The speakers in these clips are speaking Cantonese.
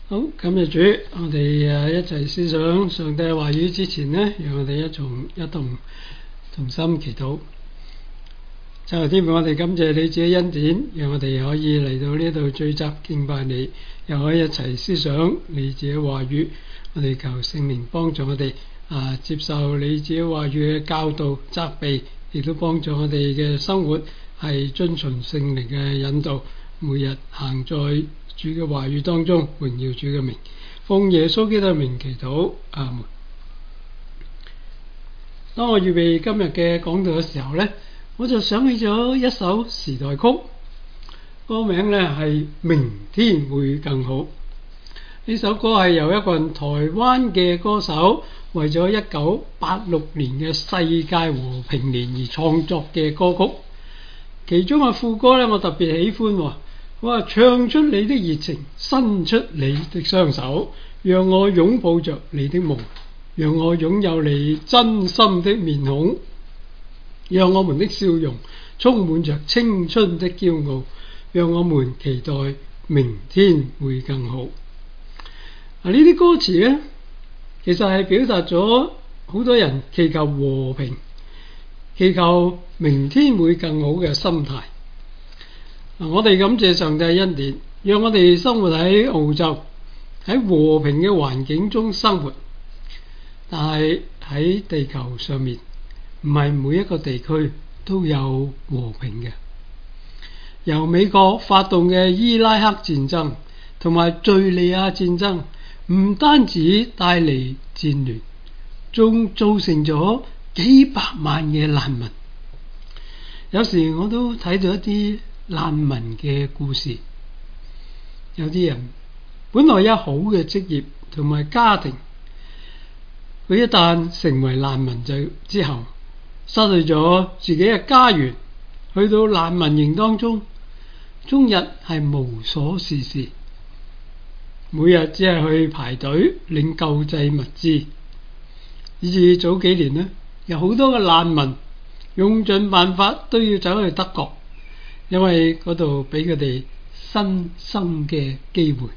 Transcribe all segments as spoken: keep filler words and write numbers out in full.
好，感謝主，我哋誒一齊思想上帝嘅話語之前呢，讓我哋一同一同同心祈禱。親愛的天父，我哋感謝你自己恩典，讓我哋可以嚟到呢度聚集敬拜你，又可以一齊思想你自己嘅話語。我哋求聖靈幫助我哋啊，接受你自己話語嘅教導責備，亦都幫助我哋嘅生活係遵循聖靈嘅引導，每日行在主嘅話語當中，榮耀主嘅名，奉耶穌基督嘅名祈禱，阿門。當我預備今日嘅講道嘅時候呢，我就想起咗一首時代曲，歌名呢係明天會更好。呢首歌係由一個人台灣嘅歌手為咗一九八六年嘅世界和平年而創作嘅歌曲，其中嘅副歌呢，我特別喜歡喎。我話唱出你的熱情，伸出你的雙手，讓我擁抱着你的夢，讓我擁有你真心的面孔，讓我們的笑容充滿着青春的驕傲，讓我們期待明天會更好。啊，呢啲歌詞呢，其實係表達咗好多人祈求和平、祈求明天會更好嘅心態。我哋感謝上帝恩典，讓我哋生活喺澳洲，喺和平嘅環境中生活。但係喺地球上面，唔係每一個地區都有和平嘅。由美國發動嘅伊拉克戰爭同埋敘利亞戰爭，唔單止帶嚟戰亂，仲造成咗幾百萬嘅難民。有時我都睇到一啲難民嘅故事，有啲人本來有好嘅職業同埋家庭，佢一旦成為難民就之後，失去咗自己嘅家園，去到難民營當中，終日係無所事事，每日只係去排隊領救濟物資。以至早幾年呢，有好多嘅難民用盡辦法都要走去德國，因為嗰度俾佢哋新生嘅機會。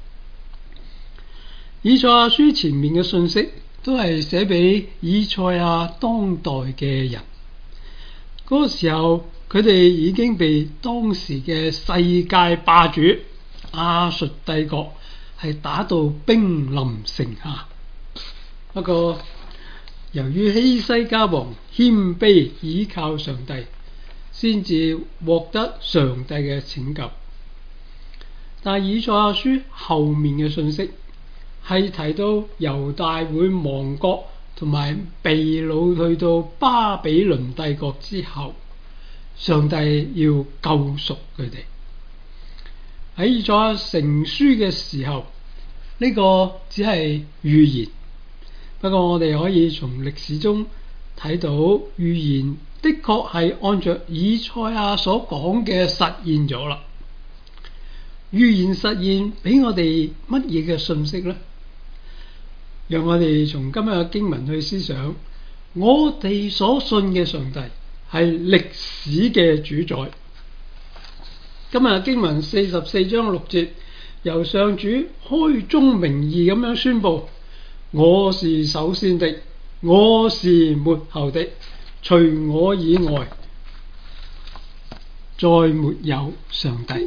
以賽亞書前面嘅信息都係寫俾以賽亞當代嘅人。嗰、那個時候，佢哋已經被當時嘅世界霸主亞述帝國係打到兵臨城下。不過，由於希西家王謙卑倚靠上帝，先至獲得上帝嘅拯救。但係以賽亞書後面嘅信息係提到猶大會亡國同埋被擄去到巴比倫帝國之後，上帝要救贖佢哋。喺以賽亞成書嘅時候，呢、這個只係預言。不過我哋可以從歷史中睇到預言的確係按照以賽亞所講嘅實現咗啦。預言實現俾我哋乜嘢嘅信息呢？讓我哋從今日嘅經文去思想，我哋所信嘅上帝係歷史嘅主宰。今日嘅經文四十四章六節，由上主開宗明義咁樣宣布：我是首先的，我是末後的，除我以外，再沒有上帝。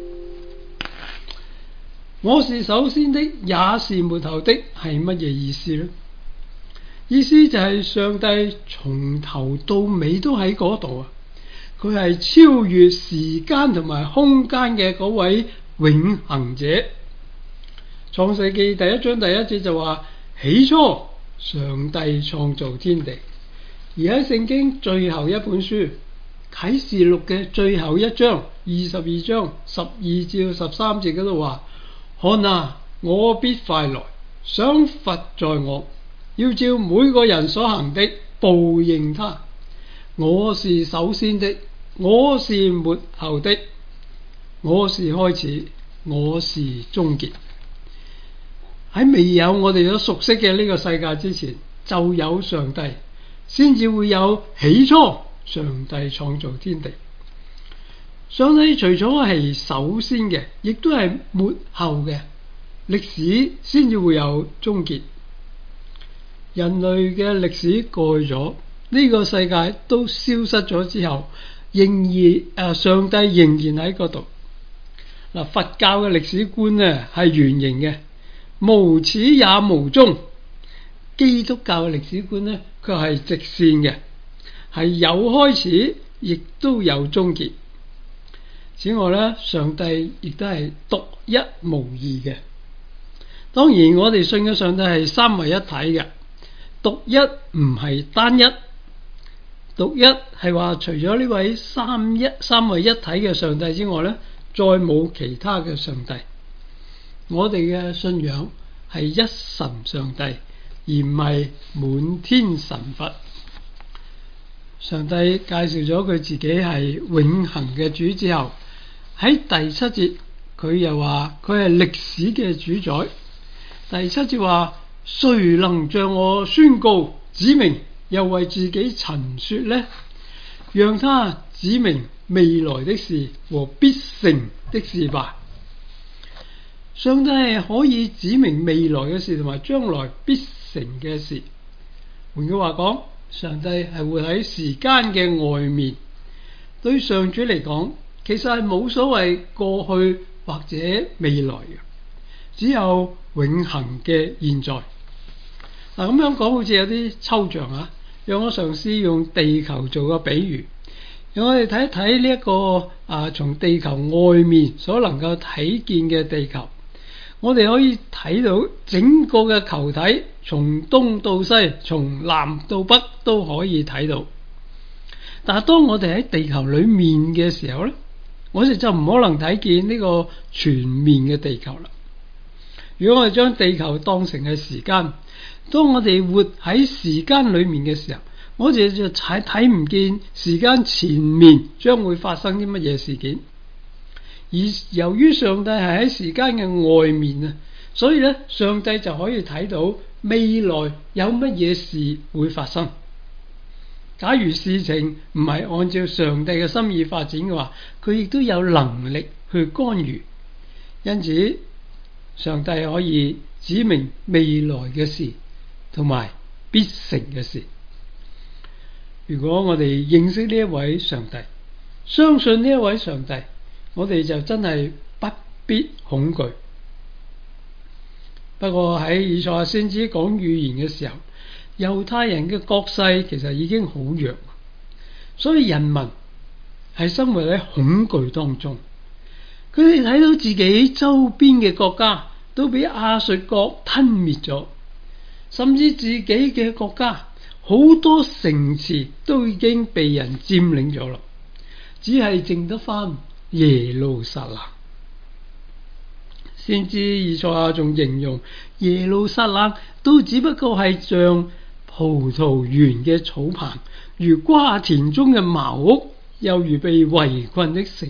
我是首先的，也是末後的，係乜嘢意思呢？意思就係上帝從頭到尾都喺嗰度啊！佢係超越時間同埋空間嘅嗰位永恆者。創世記第一章第一節就話：起初上帝創造天地。而喺聖經最後一本書啟示錄嘅最後一章二十二章十二至十三節嗰度話：看啊，我必快來，賞罰在我，要照每個人所行的報應他。我是首先的，我是末後的，我是開始，我是終結。喺未有我哋所熟悉嘅呢個世界之前，就有上帝，先至會有起初上帝創造天地。上帝除咗係首先嘅，亦都係末後嘅。 歷史先至會有終結。人類嘅歷史過去咗，呢個世界都消失咗之後，仍然誒上帝仍然喺嗰度。嗱，佛教嘅歷史觀咧係圓形嘅，無始也無終；基督教嘅歷史觀咧卻係直線嘅，係有開始，亦都有終結。此外咧，上帝亦都係獨一無二嘅。當然，我哋信嘅上帝係三位一體嘅。獨一唔係單一，獨一係話除咗呢位三一三位一體嘅上帝之外咧，再冇其他嘅上帝。我哋嘅信仰係一神上帝，而唔係滿天神佛。上帝介紹咗佢自己係永恆嘅主之後，喺第七節佢又話佢係歷史嘅主宰。第七節話，誰能像我宣告指明，又為自己陳說呢？讓他指明未來的事和必成的事吧。上帝係可以指明未來嘅事同埋將來必成嘅事。換句話講，上帝係活喺時間嘅外面。對上主嚟講，其實係冇所謂過去或者未來嘅，只有永恆嘅現在。嗱，咁樣講好似有啲抽象啊，讓我嘗試用地球做個比喻，讓我哋睇一睇呢一個啊，從地球外面所能夠睇見嘅地球，我哋可以睇到整個嘅球體，從東到西，從南到北都可以睇到。但係當我哋喺地球裏面嘅時候呢，我哋就唔可能睇見呢個全面嘅地球啦。如果我哋將地球當成係時間，當我哋活喺時間裏面嘅時候，我哋就睇睇唔見時間前面將會發生啲乜嘢事件。而由於上帝係喺時間嘅外面啊，所以咧上帝就可以睇到未來有乜嘢事會發生。假如事情唔係按照上帝嘅心意發展嘅話，佢亦都有能力去干預。因此，上帝可以指明未來嘅事同埋必成嘅事。如果我哋認識呢一位上帝，相信呢一位上帝，我哋就真係不必恐懼。不過喺以賽亞先知講預言嘅時候，猶太人嘅國勢其實已經好弱，所以人民係生活喺恐懼當中。佢哋睇到自己周邊嘅國家都俾亞述國吞滅咗，甚至自己嘅國家好多城池都已經被人佔領咗啦，只係剩得返耶路撒冷。先知以賽亞仲形容耶路撒冷都只不過係像葡萄園嘅草棚，如瓜田中嘅茅屋，又如被圍困的城。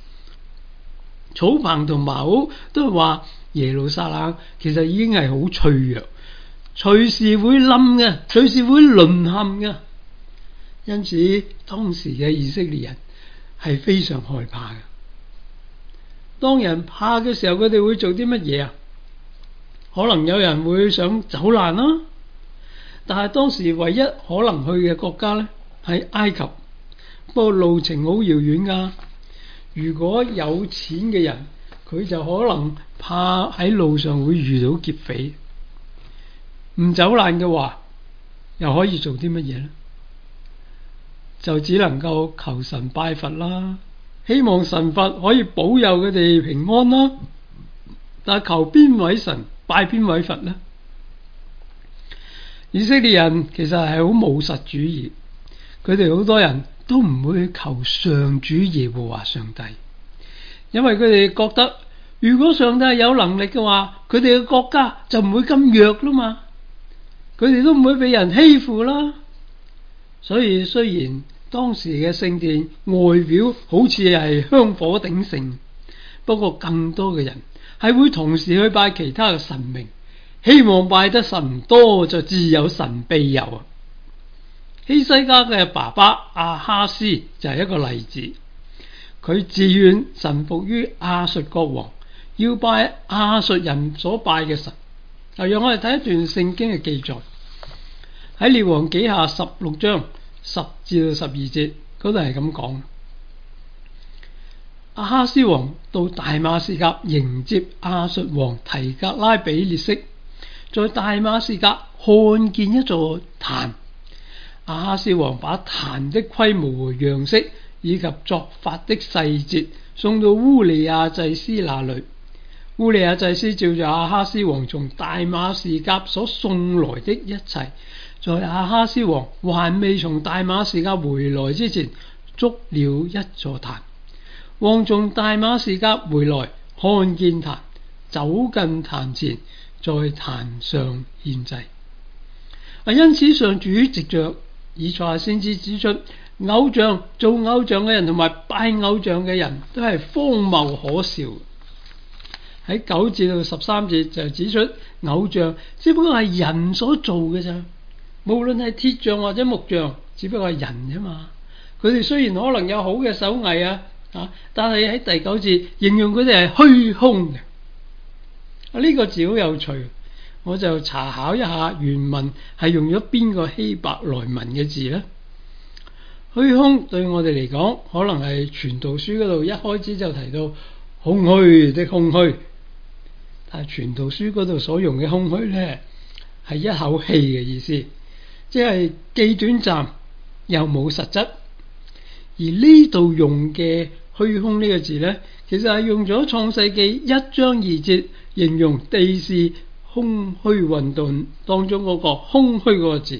草棚同茅屋都係話耶路撒冷其實已經係好脆弱，隨時會冧嘅，隨時會淪陷嘅。因此當時嘅以色列人係非常害怕嘅。當人怕嘅時候，佢哋會做啲乜嘢啊？可能有人會想走難啦，但係當時唯一可能去嘅國家呢係埃及，不過路程好遙遠噶。如果有錢嘅人，佢就可能怕喺路上會遇到劫匪。唔走難嘅話，又可以做啲乜嘢呢？就只能夠求神拜佛啦，希望神佛可以保佑佢哋平安啦。但係求邊位神拜邊位佛呢？以色列人其實係好務實主義，佢哋好多人都唔會求上主耶和華上帝，因為佢哋覺得如果上帝係有能力嘅話，佢哋嘅國家就唔會咁弱啦嘛，佢哋都唔會被人欺負啦。所以雖然當時嘅聖殿外表好似係香火鼎盛，不過更多嘅人係會同時去拜其他嘅神明，希望拜得神多就自有神庇佑啊。希西家嘅爸爸亞哈斯就係一個例子，佢自願臣服於亞述國王， 要拜亞述人所拜嘅神。嗱，讓我哋睇一段聖經嘅記載，喺列王紀下十六章十至到十二節嗰度係咁講：亞哈斯王到大馬士革迎接亞述王提格拉比列色，在大馬士革看見一座壇。亞哈斯王把壇的規模和樣式以及作法的細節送到烏利亞祭司那裏。烏利亞祭司照着亞哈斯王從大馬士革所送來的一切，在亞哈斯王還未從大馬士革回來之前，築了一座壇。王從大馬士革回來，看見壇，走近壇前，在壇上獻祭。因此上主藉着以賽亞先知指出，偶像做偶像嘅人同埋拜偶像嘅人都係荒謬可笑。喺九至到十三節就指出，偶像只不過係人所做嘅咋，無論係鐵像或者木像，只不過係人啫嘛。佢哋雖然可能有好嘅手藝啊，啊，但係喺第九節形容佢哋係虛空嘅。啊，呢個字好有趣，我就查考一下原文係用咗邊個希伯來文嘅字呢？虛空對我哋嚟講，可能係傳道書嗰度一開始就提到空虛的空虛。但係傳道書嗰度所用嘅空虛呢，係一口氣嘅意思，即係既短暫又冇實質。而呢度用嘅虛空呢個字呢，其實係用咗創世記一章二節形容地勢空虛混沌當中嗰個空虛嗰個字，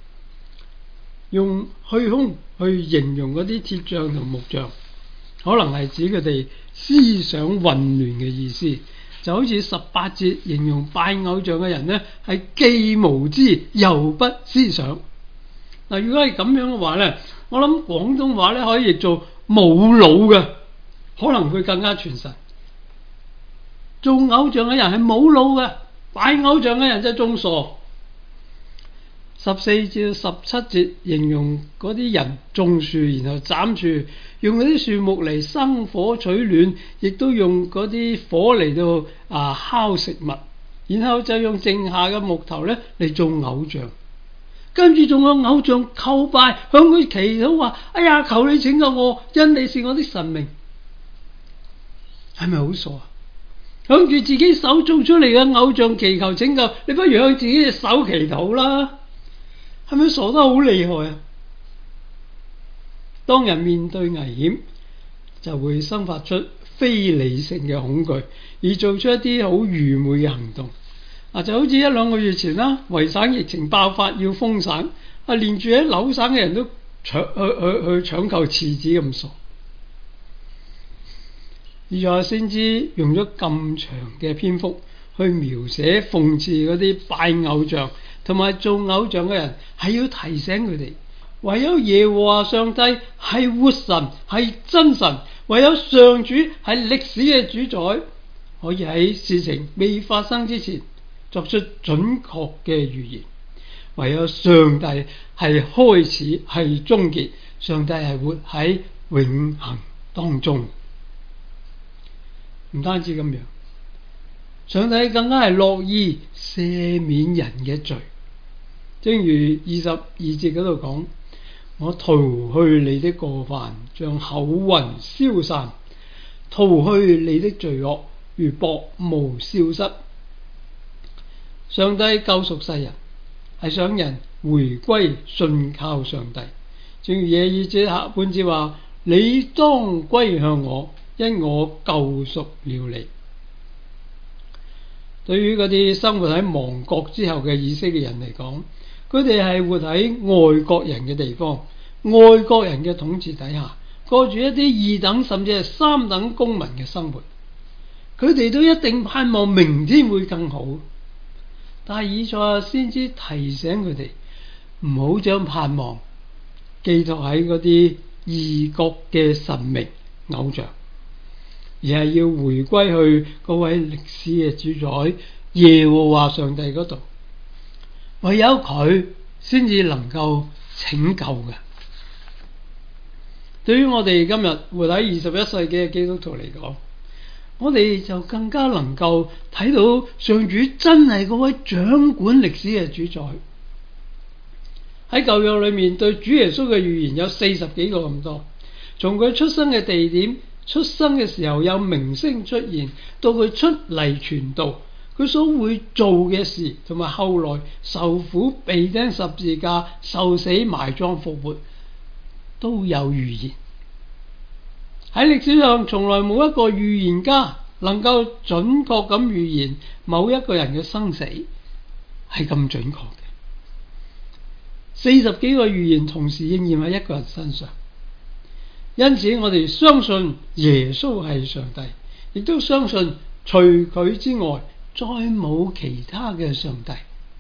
用虛空去形容嗰啲鐵像同木像，可能係指佢哋思想混亂嘅意思。就好似十八節形容拜偶像嘅人呢，係既無知又不思想。嗱，如果係咁樣嘅話呢，我諗廣東話呢可以譯做冇腦嘅，可能會更加傳神。做偶像嘅人係冇腦嘅，拜偶像嘅人就仲傻。十四至十七節形容嗰啲人種樹，然後斬樹，用嗰啲樹木嚟生火取暖，亦都用嗰啲火嚟到啊烤食物，然後就用剩下嘅木頭咧嚟做偶像，跟住仲有偶像叩拜，向佢祈禱話：哎呀，求你拯救我，因你是我的神明。係咪好傻啊？向住自己手做出嚟嘅偶像祈求拯救，你不如向自己嘅手祈禱啦。係咪傻得好厲害啊？當人面對危險，就會生發出非理性嘅恐懼，而做出一啲好愚昧嘅行動。啊，就好似一兩個月前啦，維省疫情爆發要封省，啊，連住喺紐省嘅人都搶去去去搶購廁紙咁傻。以賽亞先知用咗咁長嘅篇幅去描寫諷刺嗰啲拜偶像同埋做偶像嘅人，係要提醒佢哋，唯有耶和華上帝係活神，係真神，唯有上主係歷史嘅主宰，可以喺事情未發生之前作出準確嘅預言。唯有上帝係開始，係終結，上帝係活喺永恆當中。唔單止咁樣，上帝更加係樂意赦免人嘅罪。正如二十二節嗰度講：我塗去你的過犯，像厚雲消散；塗去你的罪惡，如薄霧消失。上帝救贖世人，係想人回歸信靠上帝。正如耶二節下半節話：你當歸向我，因我救贖了你。對於嗰啲生活喺亡國之後嘅以色列人嚟講，佢哋係活喺外國人嘅地方，外國人嘅統治底下，過住一啲二等甚至係三等公民嘅生活。佢哋都一定盼望明天會更好，但係以賽亞先知提醒佢哋唔好將盼望寄託喺嗰啲異國嘅神明偶像，而係要回歸去嗰位歷史嘅主宰耶和華上帝嗰度。唯有佢先至能夠拯救嘅。對於我哋今日活喺二十一世紀嘅基督徒嚟講， 我哋就更加能夠睇到上主真係嗰位掌管歷史嘅主宰。喺舊約裏面對主耶穌嘅預言有四十幾個咁多，從佢出生嘅地點、出生嘅時候有明星出現，到佢出嚟傳道，佢所會做嘅事，同埋後來受苦、被釘十字架、受死、埋葬、復活，都有預言。喺歷史上從來冇一個預言家能夠準確咁預言某一個人嘅生死係咁準確嘅。四十幾個預言同時應驗喺一個人身上，因此我哋相信耶穌係上帝，亦都相信除佢之外再冇其他嘅上帝。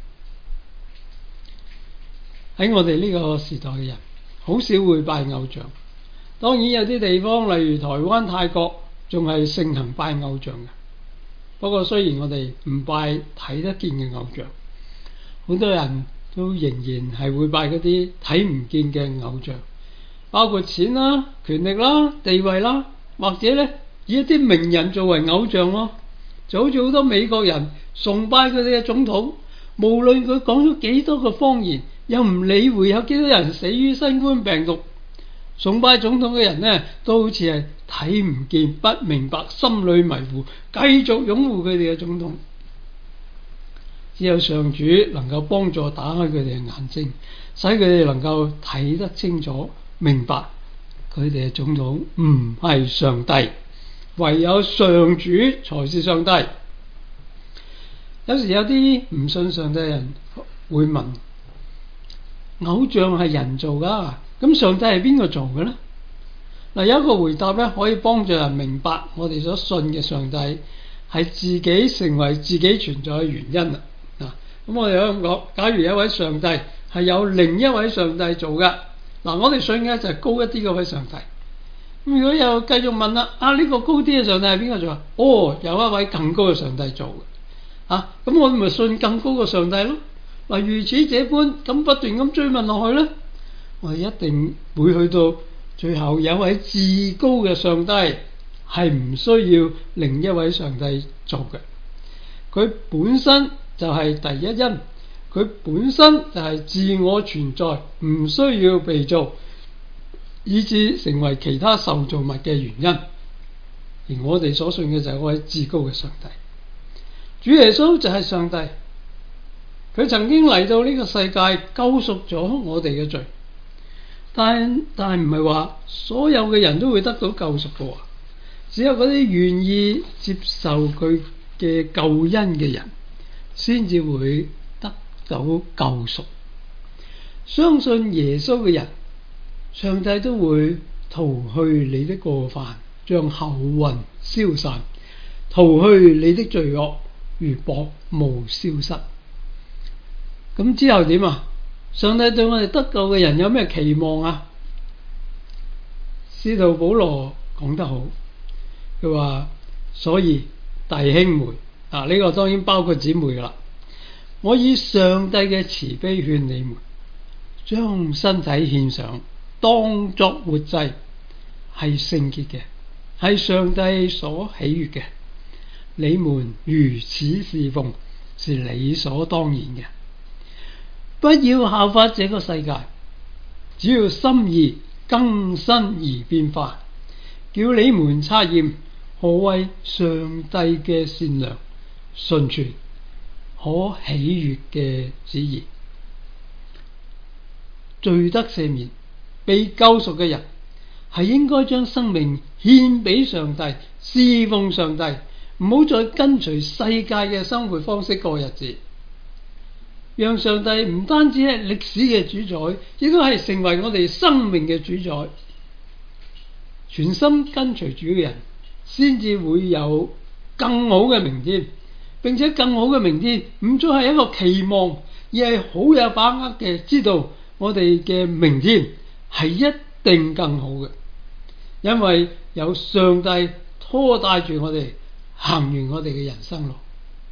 喺我哋呢個時代嘅人好少會拜偶像，當然有啲地方例如台灣、泰國仲係盛行拜偶像嘅。不過雖然我哋唔拜睇得見嘅偶像，好多人都仍然係會拜嗰啲睇唔見嘅偶像，包括錢啦、權力啦、地位啦，或者咧以一啲名人作為偶像咯。就好似好多美國人崇拜佢哋嘅總統，無論佢講咗幾多個謊言，又唔理會有幾多人死於新冠病毒，崇拜總統嘅人呢，都好似係睇唔見、不明白、心裏迷糊，繼續擁護佢哋嘅總統。只有上主能夠幫助打開佢哋嘅眼睛，使佢哋能夠睇得清楚、明白佢哋嘅總統唔係上帝，唯有上主才是上帝。有時有啲唔信上帝嘅人會問：偶像係人做噶，咁上帝係邊個做嘅呢？嗱，有一個回答咧，可以幫助人明白我哋所信嘅上帝係自己成為自己存在嘅原因啦。咁我哋可以咁講，假如有一位上帝係有另一位上帝做嘅，嗱，我哋信嘅就係高一啲嗰位上帝。咁如果又繼續問啦，啊呢、這個高啲嘅上帝係邊個做啊？哦，有一位更高嘅上帝做嘅。啊，咁我咪信更高嘅上帝咯。嗱，如此這般咁不斷咁追問落去咧，我哋一定會去到最後有位至高嘅上帝係唔需要另一位上帝做嘅，佢本身就係第一因，佢本身就係自我存在，唔需要被造，以致成為其他受造物嘅原因。而我哋所信嘅就係嗰位至高嘅上帝，主耶穌就係上帝。佢曾經嚟到呢個世界救贖咗我哋嘅罪，但但係唔係話所有嘅人都會得到救贖嘅，只有嗰啲願意接受佢嘅救恩嘅人先至會得到救贖。相信耶穌嘅人，上帝都會塗去你的過犯，將厚雲消散，塗去你的罪惡，如薄霧消失。咁之後點啊？上帝對我哋得救嘅人有咩期望啊？使徒保羅講得好，佢話：所以弟兄們，啊呢、這個當然包括姊妹噶啦，我以上帝嘅慈悲勸你們，將身體獻上，當作活祭，係聖潔嘅，係上帝所喜悅嘅。你們如此侍奉，是理所當然嘅。不要效法這個世界，只要心意更新而變化，叫你們察驗何為上帝嘅善良、純全、可喜悅嘅旨意。罪得赦免、被救贖嘅人係應該將生命獻俾上帝，侍奉上帝，唔好再跟隨世界嘅生活方式過日子。讓上帝唔單止係歷史嘅主宰，亦都係成為我哋生命嘅主宰。全心跟隨主嘅人，先至會有更好嘅明天，並且更好嘅明天唔再係一個期望，而係好有把握嘅知道我哋嘅明天係一定更好嘅，因為有上帝拖帶住我哋行完我哋嘅人生路。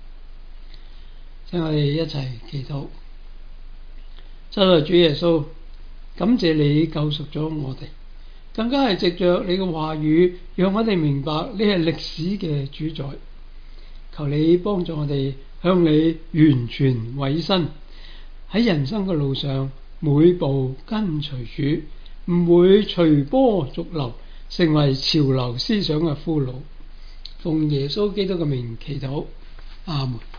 請我哋一齊祈禱。親愛的主耶穌，感謝你救贖咗我哋， 更加係藉着你嘅話語，讓我哋明白你係歷史嘅主宰。求你幫助我哋向你完全委身，喺人生嘅路上每步跟隨主，唔會隨波逐流，成為潮流思想嘅俘虜。奉耶穌基督嘅名祈禱，阿門。